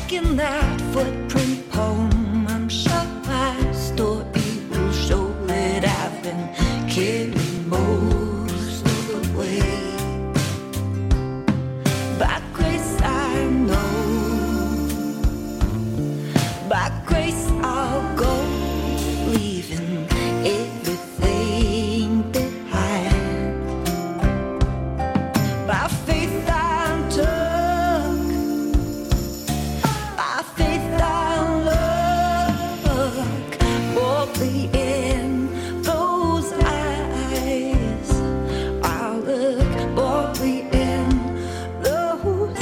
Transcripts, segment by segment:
making that footprint poem. I'm sure my story will show that I've been carried most of the way. By grace I know, by grace I'll go, leaving everything behind. By faith I took, by faith I look boldly in those eyes. I look boldly in those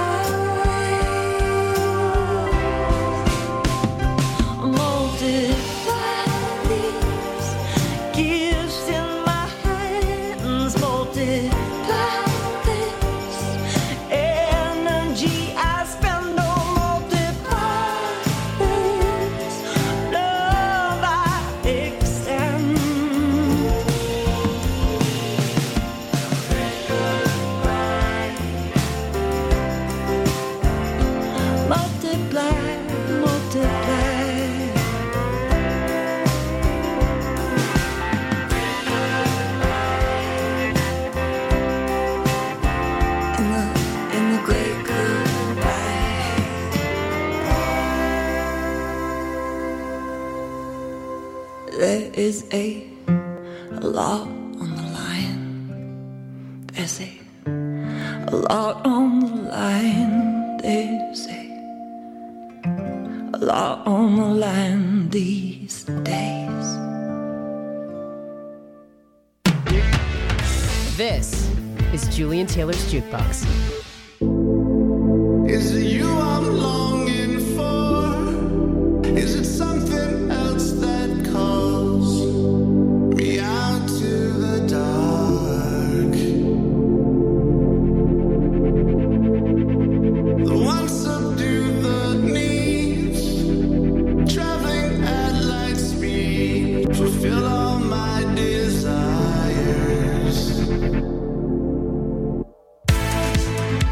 eyes. Multiply these gifts in my hands. Multiply this energy I spend. Oh, multiply this love I extend. Multiply, multiply. In the great goodbye. There is a lot on the line. There's a lot on the line. There's a lot on the line these days. This is Julian Taylor's Jukebox. Is it you I'm longing for? Is it something else that calls me out to the dark? The ones subdue the needs, traveling at light speed, fulfill all my desires.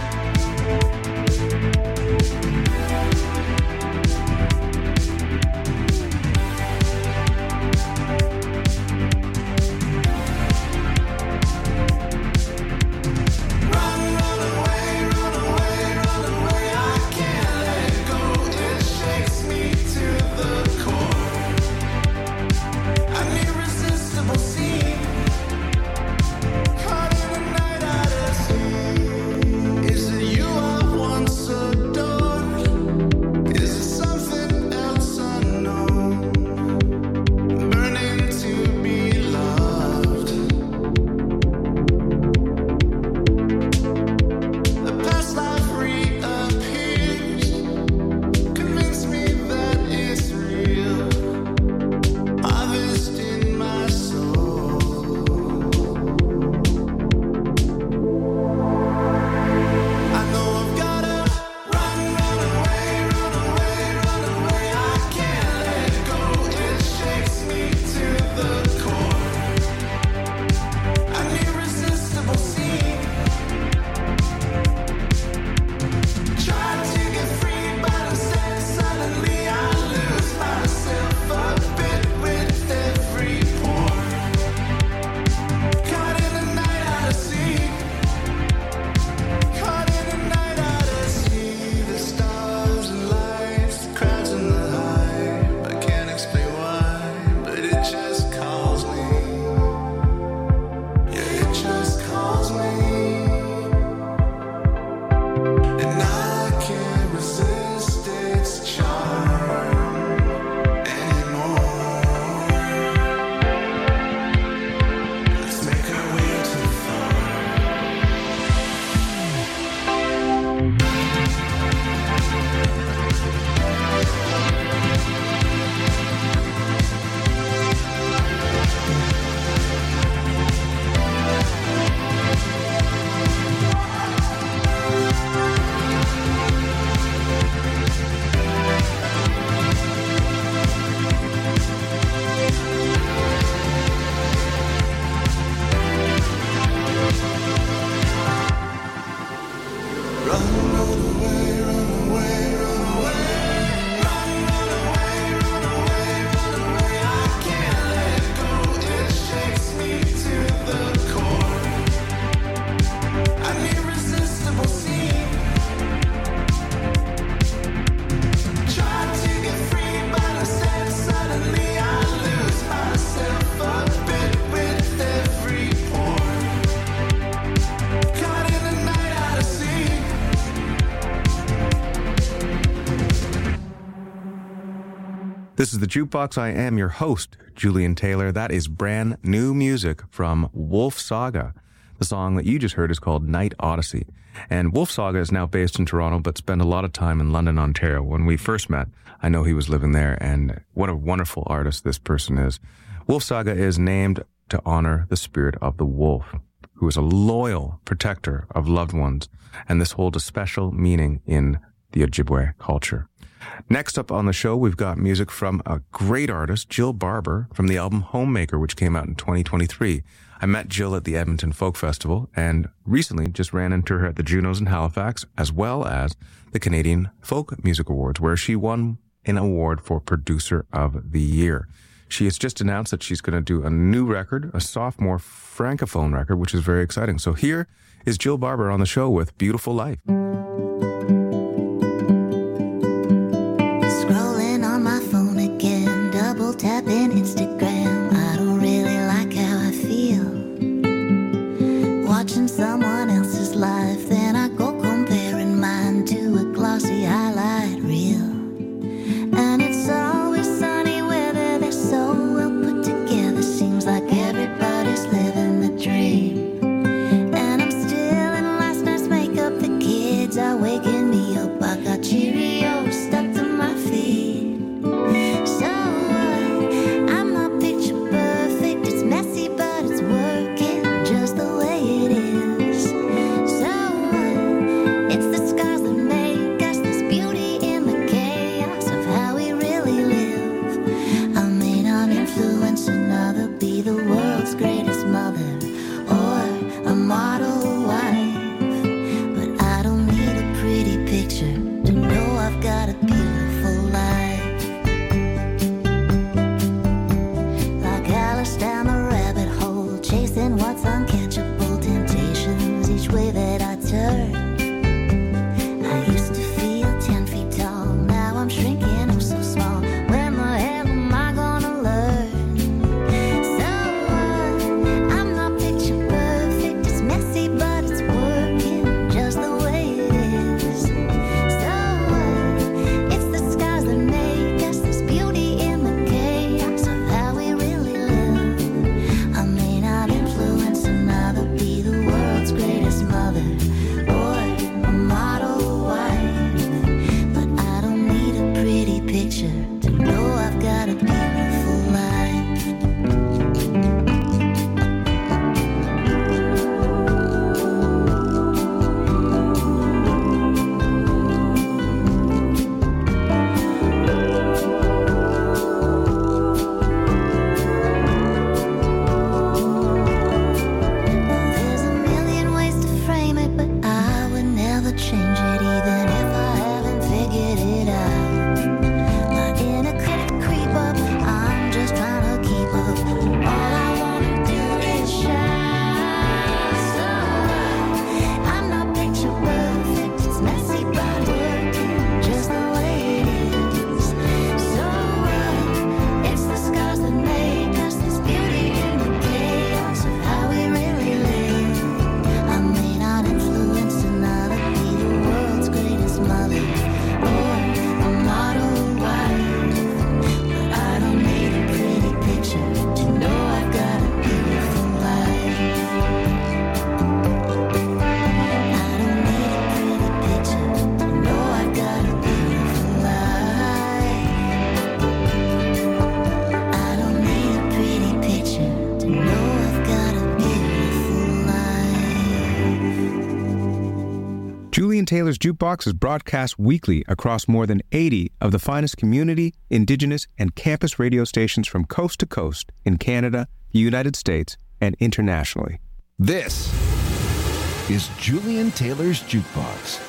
This is the Jukebox. I am your host, Julian Taylor. That is brand new music from Wolf Saga. The song that you just heard is called Night Odyssey. And Wolf Saga is now based in Toronto, but spent a lot of time in London, Ontario. When we first met, I know he was living there, and what a wonderful artist this person is. Wolf Saga is named to honor the spirit of the wolf, who is a loyal protector of loved ones, and this holds a special meaning in the Ojibwe culture. Next up on the show, we've got music from a great artist, Jill Barber, from the album Homemaker, which came out in 2023. I met Jill at the Edmonton Folk Festival and recently just ran into her at the Junos in Halifax, as well as the Canadian Folk Music Awards, where she won an award for Producer of the Year. She has just announced that she's going to do a new record, a sophomore francophone record, which is very exciting. So here is Jill Barber on the show with Beautiful Life. Scrolling on my phone again, double tapping Instagram. I don't really like how I feel. Watching someone else's life, then I go comparing mine to a glossy highlight reel. And it's always sunny weather, they're so well put together. Seems like everybody's living the dream. And I'm still in last night's makeup, the kids are waking me up. I got Cheerios stuck to my feet. So I'm not picture perfect, it's messy but it's working just the way it is. So it's the scars that make us, this beauty in the chaos of how we really live. I may not influence another, be the world's greatest mother or a model wife, but I don't need a pretty picture to know I've got a beautiful life. Like Alice down the rabbit hole, chasing what's uncatchable, temptations each way that I turn. I used to feel 10 feet tall, now I'm shrinking, I'm so small. When the hell am I gonna learn? So I'm not picture perfect, it's messy but it's working just the way it is. So it's the scars that make us, this beauty in the chaos of how we really live. I may not influence another, be the world's greatest mother or a model wife, but I don't need a pretty picture to know I've got a beautiful life. There's a million ways to frame it, but I would never change it, even if I haven't figured it out. My inner critic creep up, I'm just trying to keep up. All I wanna do is shine. So I'm not picture perfect, it's messy but working just the way it is. So it's the scars that make us, this beauty in the chaos of how we really live. I may not influence another, be the world's greatest mother or a model wife, but I don't need a pretty picture to know I've got a beautiful life. I don't need a pretty picture to know I've got a beautiful life. I don't need a pretty picture to know I've got a beautiful life. Julian Taylor's Jukebox is broadcast weekly across more than 80 of the finest community, indigenous, and campus radio stations from coast to coast in Canada, the United States, and internationally. This is Julian Taylor's Jukebox.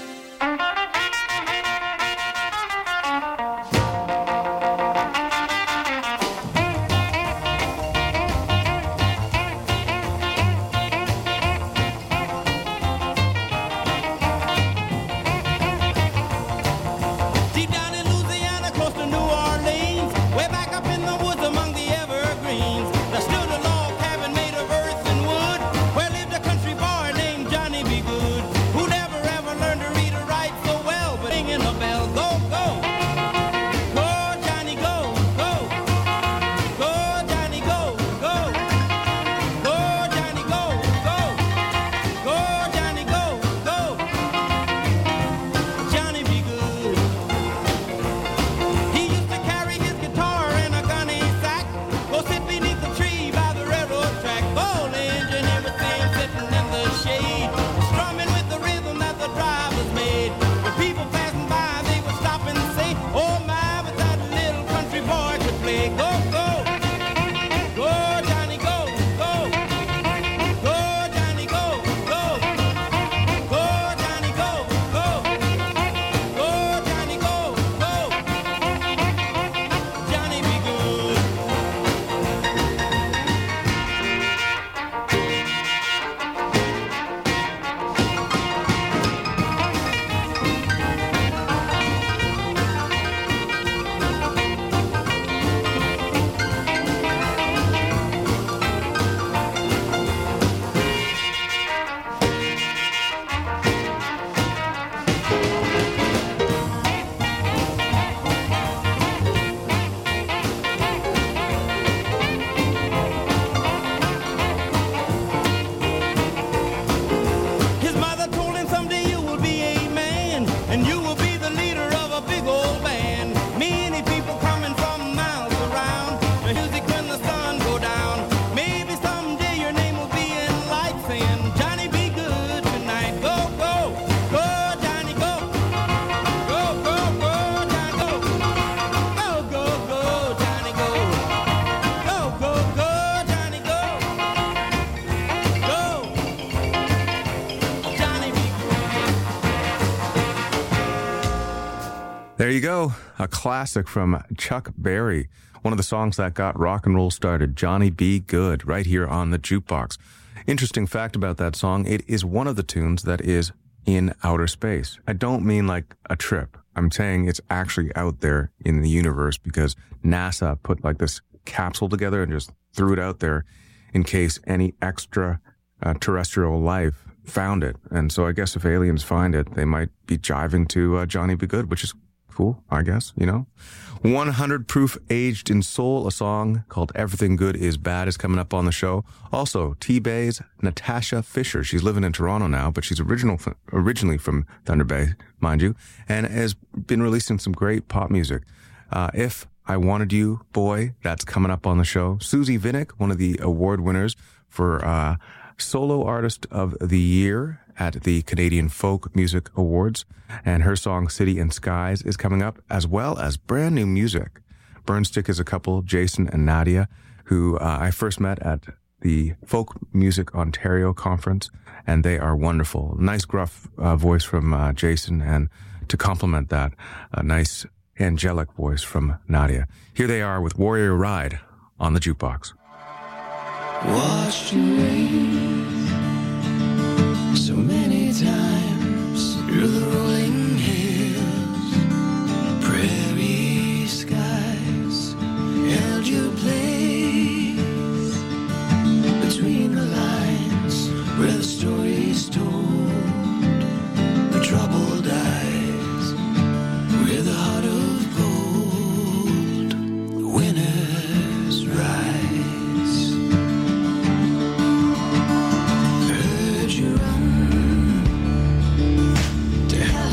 Deep down in Louisiana, close to New Orleans, way back up in the woods among the evergreens, there stood a log cabin made of earth and wood, where lived a country boy named Johnny B. Good, who never ever learned There you go. A classic from Chuck Berry. One of the songs that got rock and roll started, Johnny B. Good, right here on the Jukebox. Interesting fact about that song, it is one of the tunes that is in outer space. I don't mean like a trip. I'm saying it's actually out there in the universe because NASA put like this capsule together and just threw it out there in case any extra terrestrial life found it. And so I guess if aliens find it, they might be jiving to Johnny B. Good, which is cool, I guess, you know. 100 Proof Aged in Soul, a song called Everything Good Is Bad, is coming up on the show. Also, T-Bay's Natasha Fisher. She's living in Toronto now, but she's originally from Thunder Bay, mind you, and has been releasing some great pop music. If I Wanted You, Boy, that's coming up on the show. Susie Vinnick, one of the award winners for Solo Artist of the Year at the Canadian Folk Music Awards, and her song City and Skies is coming up, as well as brand new music. Burnstick is a couple, Jason and Nadia, who I first met at the Folk Music Ontario conference, and they are wonderful. Nice gruff voice from Jason, and to complement that, a nice angelic voice from Nadia. Here they are with Warrior Ride on the Jukebox. Watched you rain so many times through the rolling hills, prairie skies, held your place between the lines where the story's told, the troubled eyes with a heart of gold, the winners rise. Heard you run to hell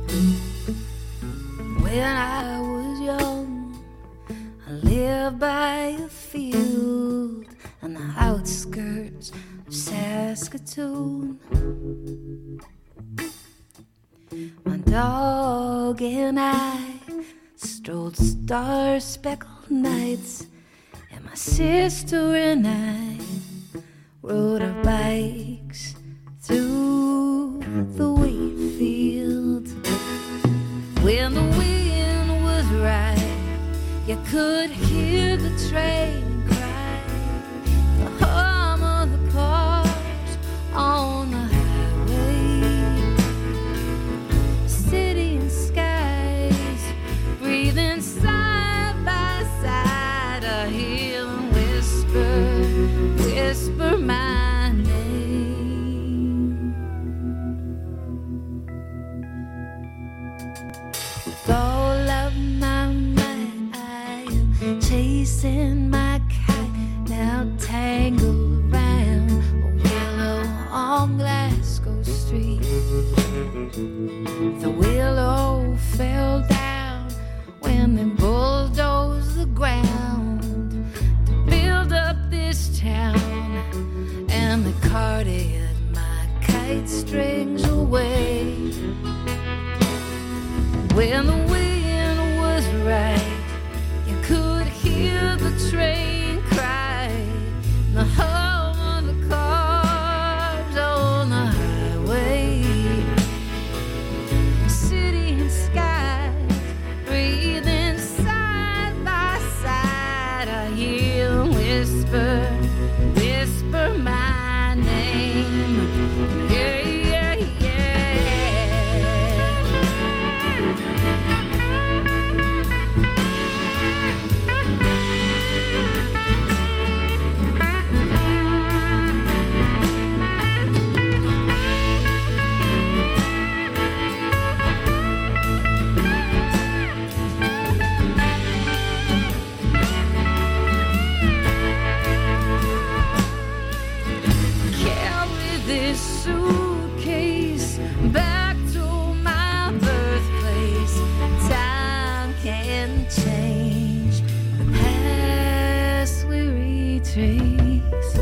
When I was young, I lived by a field on the outskirts of Saskatoon. My dog and I strolled star-speckled nights, and my sister and I rode our bikes through the wheat fields. When the wind was right, you could hear the train cry, the hum of the cars on the highway. City and skies breathing side by side. I hear them whisper, whisper my name. With all of my might, I am chasing my kite, now tangled around a willow on Glasgow Street. The willow fell down when they bulldozed the ground to build up this town, and they carted my kite strings away. When the wind was right, you could hear the train cry, the hum of the cars on the highway. City and skies breathing side by side. I hear them whisper, whisper my name. Yeah, yeah, yeah. Carry this suitcase back to my birthplace. Time can change the past we retrace.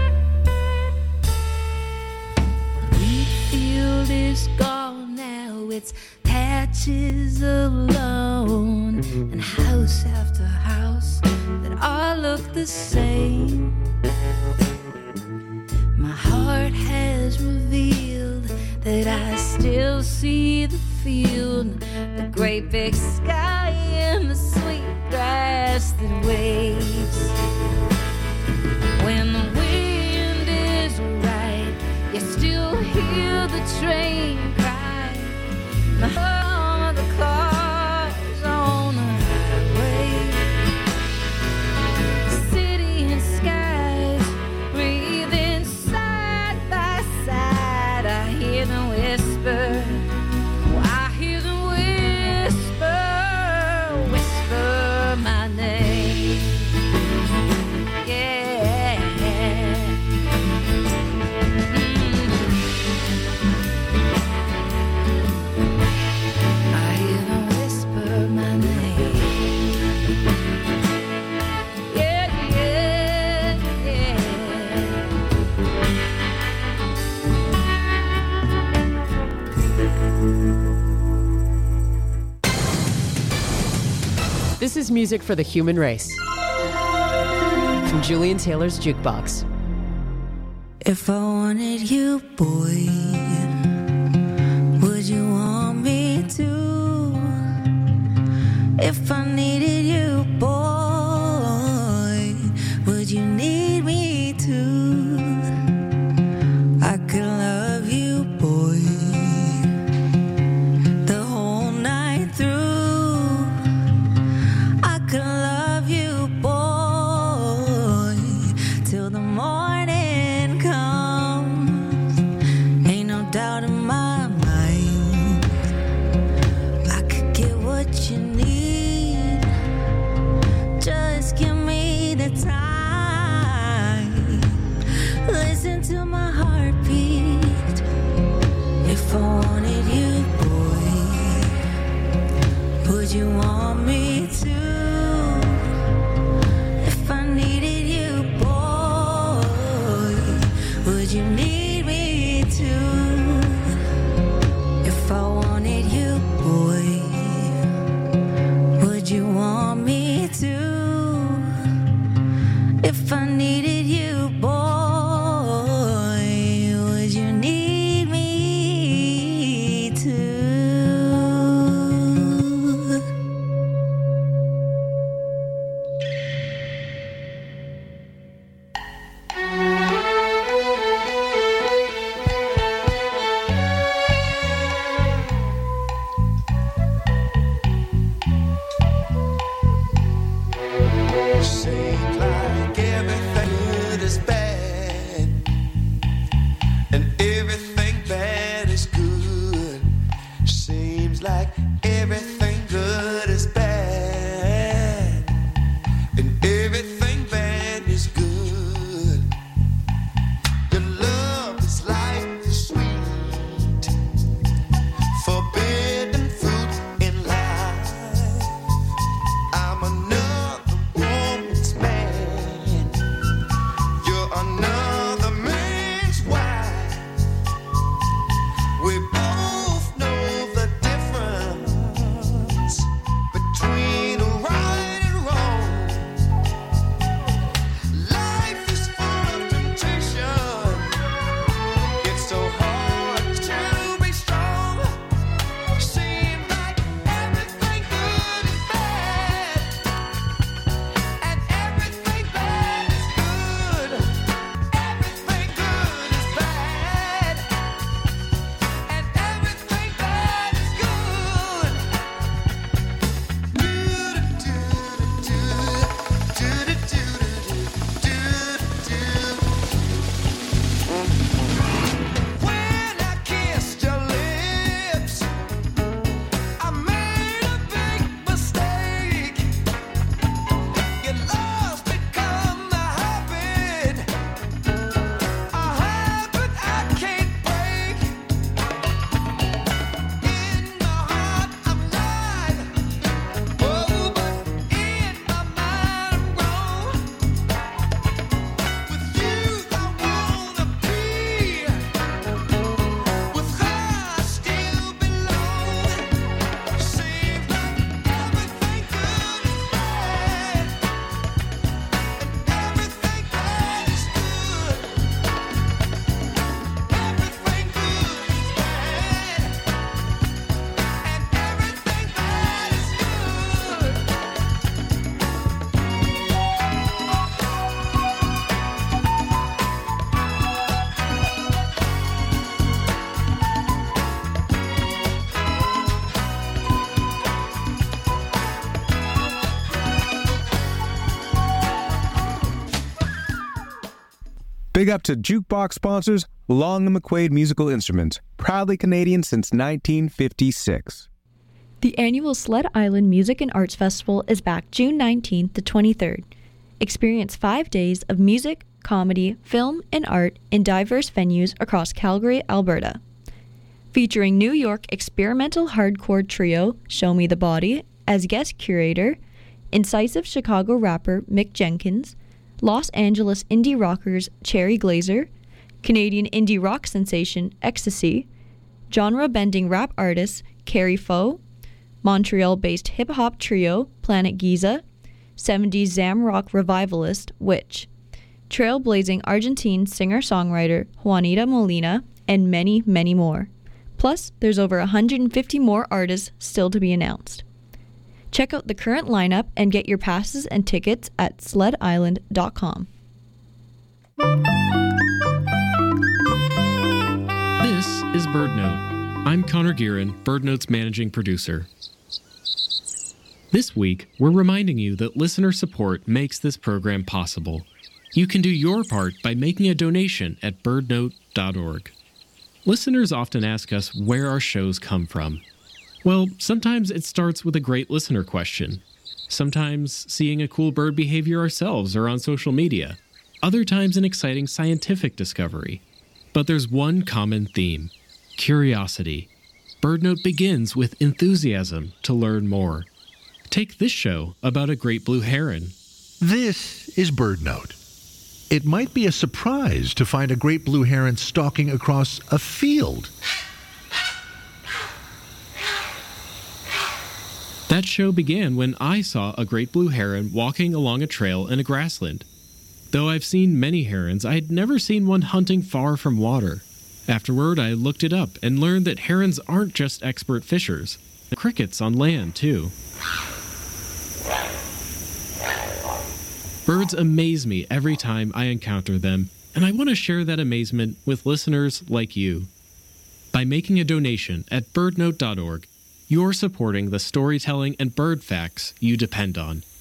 Wheat field is gone now, it's patches of lawn and house after house that all look the same. My heart has revealed that I still see the field, the great big sky and the sweet grass that waves. When the wind is right, you still hear the train cry, the hum of the cars on the highway. City and skies breathing side by side. I hear them whisper, oh, I hear them whisper, whisper my name. Yeah. I hear them whisper my name. Yeah, yeah, yeah. This is music for the human race. From Julian Taylor's Jukebox. If I wanted you, boy, would you want me to? If I needed you, boy, would you need me to? I could love you, boy, the whole night through. I could love you, boy, till the morning comes. Ain't no doubt in my mind, I could get what you need. Would you want me to? If I needed you, boy, would you need me to? If I wanted you, boy, would you want me to? If I needed you, boy, would you need me to? Seems like everything good is bad, and everything bad is good. Seems like everything good is bad, and everything bad is good. Your love is like the sweet, forbidden fruit in life. I'm another woman's man. You're another man's wife. We both know the difference between right and wrong. Life is full of temptation. It's so hard to be strong. Seems like everything good is bad, and everything bad is good. Everything good is bad, and everything bad is good. When I kissed your lips, I made a big mistake. Your love's become a habit I can't break. In my heart I'm right, oh, but in my mind I'm wrong. With you I wanna be, with her I still belong. Seems like everything good is bad, and everything bad is good. Everything good is bad, and everything bad is good. Big up to Jukebox sponsors Long and McQuaid Musical Instruments, proudly Canadian since 1956. The annual Sled Island Music and Arts Festival is back June 19th to 23rd. Experience 5 days of music, comedy, film, and art in diverse venues across Calgary, Alberta. Featuring New York experimental hardcore trio Show Me the Body as guest curator, incisive Chicago rapper Mick Jenkins, Los Angeles indie rockers Cherry Glazer, Canadian indie rock sensation Ecstasy, genre-bending rap artists Carrie Foe, Montreal-based hip-hop trio Planet Giza, 70s Zam rock revivalist Witch, trailblazing Argentine singer-songwriter Juanita Molina, and many, many more. Plus, there's over 150 more artists still to be announced. Check out the current lineup and get your passes and tickets at sledisland.com. This is BirdNote. I'm Connor Gearin, BirdNote's managing producer. This week, we're reminding you that listener support makes this program possible. You can do your part by making a donation at birdnote.org. Listeners often ask us where our shows come from. Well, sometimes it starts with a great listener question. Sometimes seeing a cool bird behavior ourselves or on social media. Other times an exciting scientific discovery. But there's one common theme: curiosity. BirdNote begins with enthusiasm to learn more. Take this show about a great blue heron. This is BirdNote. It might be a surprise to find a great blue heron stalking across a field. That show began when I saw a great blue heron walking along a trail in a grassland. Though I've seen many herons, I had never seen one hunting far from water. Afterward, I looked it up and learned that herons aren't just expert fishers. They're crickets on land, too. Birds amaze me every time I encounter them, and I want to share that amazement with listeners like you. By making a donation at birdnote.org, you're supporting the storytelling and bird facts you depend on.